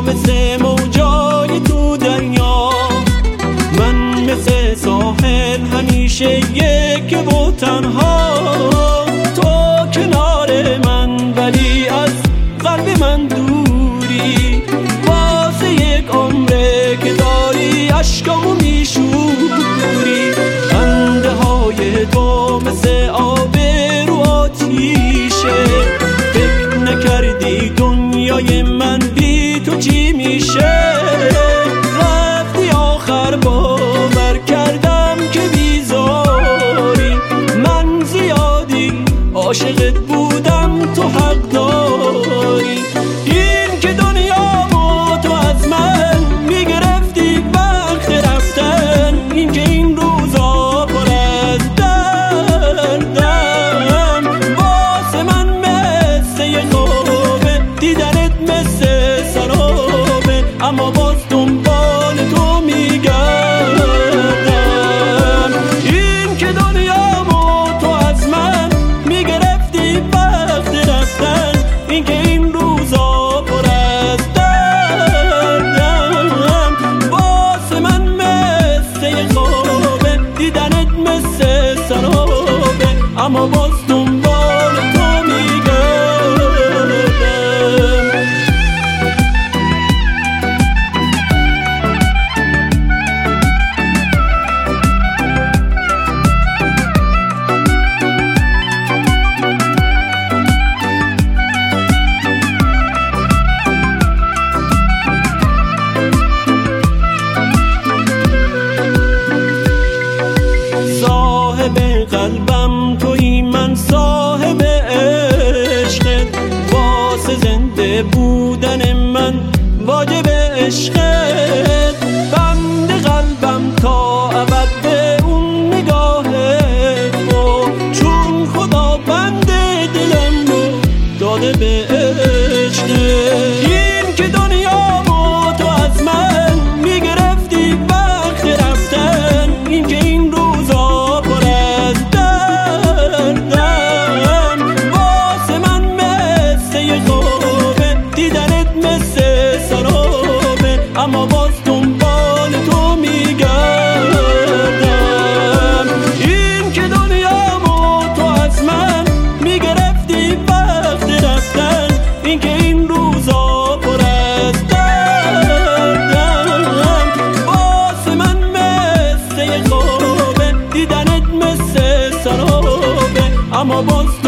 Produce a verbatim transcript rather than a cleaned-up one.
مثل موجای تو دریا، من مثل ساحل همیشه یک و تنها. تو کنار من ولی از قلب من دوری، واسه یک عمره که داری عشقامو میشوری. خنده های تو مثل آب رو آتیشه، فکر نکردی دنیای من بی تو چی میشه. رفتی آخر باور کردم که بیزاری، من زیادی عاشقت بودم تو حق داری. این که دنیامو تو از من میگرفتی وقت رفتن، این که این روزا پر از دردم. واسه من مثل یه خوبه، دیدنت مثل سرابه، اما باز دنبال تو میگردم. این که دنیامو تو از من میگرفتی وقت رفتن، این که این روزا پر از دردم. واسه من مثل یه خوبه، دیدنت مثل سرابه، اما باز دنبال تو میگردم. صاحب قلبم تویی، من صاحب عشقت، واسه زنده بودن من واجب عشقت. بند قلبم تا ابد به اون نگاهت بود، چون خدا بند دلم رو داده به عشقت. این که دنیامو تو از من میگرفتی وقت رفتن، این که این روزا پر از دردم. واسه من مثل یه خوبه، دیدنت مثل سرابه، اما باز دنبال تو میگردم. این که دنیامو تو از من میگرفتی وقت رفتن، این که این روزا پر از دردم. واسه من مثل یه خوبه، دیدنت مثل سرابه، اما باز